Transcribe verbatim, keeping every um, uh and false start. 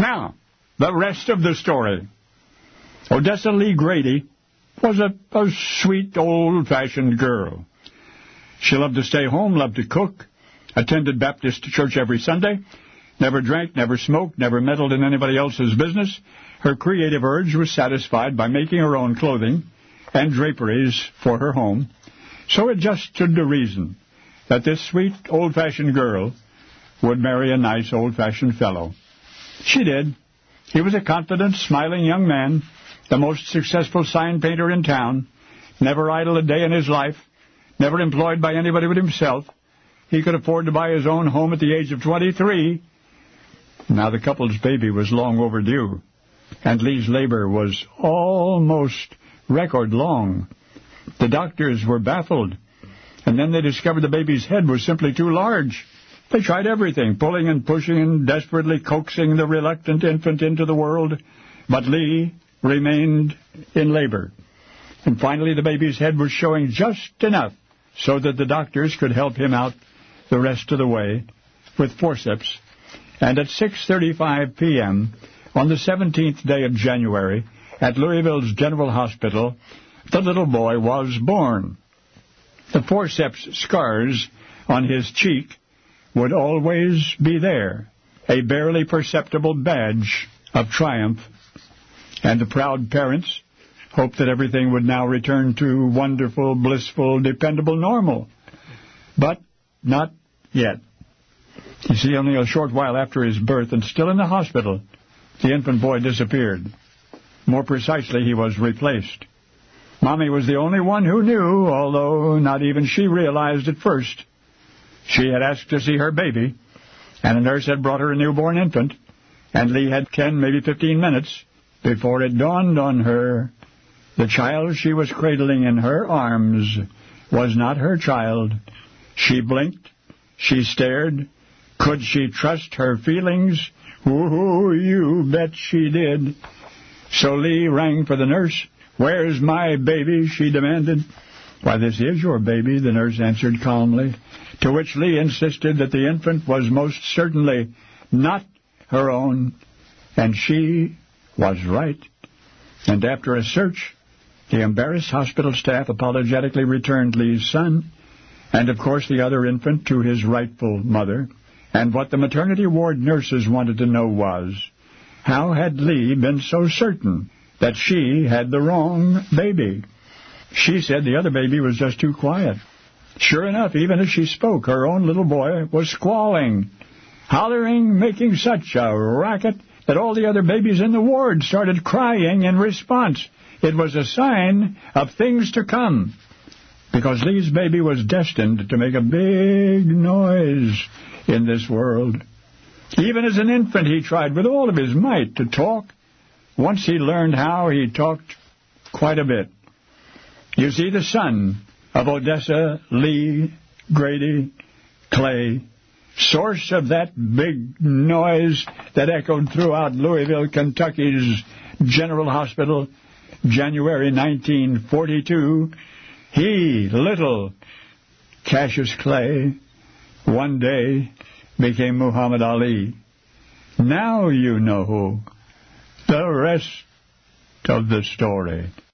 Now, the rest of the story. Odessa Lee Grady was a, a sweet, old-fashioned girl. She loved to stay home, loved to cook, attended Baptist church every Sunday, never drank, never smoked, never meddled in anybody else's business. Her creative urge was satisfied by making her own clothing and draperies for her home. So it just stood to reason that this sweet, old-fashioned girl would marry a nice, old-fashioned fellow. She did. He was a confident, smiling young man, the most successful sign painter in town, never idle a day in his life, never employed by anybody but himself. He could afford to buy his own home at the age of twenty-three. Now the couple's baby was long overdue, and Lee's labor was almost record long. The doctors were baffled, and then they discovered the baby's head was simply too large. They tried everything, pulling and pushing and desperately coaxing the reluctant infant into the world, but Lee remained in labor. And finally the baby's head was showing just enough so that the doctors could help him out the rest of the way with forceps. And at six thirty-five p.m. on the seventeenth day of January, at Louisville's General Hospital, the little boy was born. The forceps scars on his cheek would always be there, a barely perceptible badge of triumph. And the proud parents hoped that everything would now return to wonderful, blissful, dependable normal. But not yet. You see, only a short while after his birth, and still in the hospital, the infant boy disappeared. More precisely, he was replaced. Mommy was the only one who knew, although not even she realized at first. She had asked to see her baby, and a nurse had brought her a newborn infant, and Lee had ten, maybe fifteen minutes before it dawned on her the child she was cradling in her arms was not her child. She blinked. She stared. Could she trust her feelings? Oh, you bet she did. So Lee rang for the nurse. "Where's my baby?" she demanded. "Why, this is your baby," the nurse answered calmly, to which Lee insisted that the infant was most certainly not her own, and she was right. And after a search, the embarrassed hospital staff apologetically returned Lee's son, and of course the other infant, to his rightful mother. And what the maternity ward nurses wanted to know was, how had Lee been so certain that she had the wrong baby? She said the other baby was just too quiet. Sure enough, even as she spoke, her own little boy was squalling, hollering, making such a racket that all the other babies in the ward started crying in response. It was a sign of things to come, because Lee's baby was destined to make a big noise in this world. Even as an infant, he tried with all of his might to talk. Once he learned how, he talked quite a bit. You see, the son of Odessa Lee Grady Clay, source of that big noise that echoed throughout Louisville, Kentucky's General Hospital, January nineteen forty-two, he, little Cassius Clay, one day became Muhammad Ali. Now you know the rest of the story.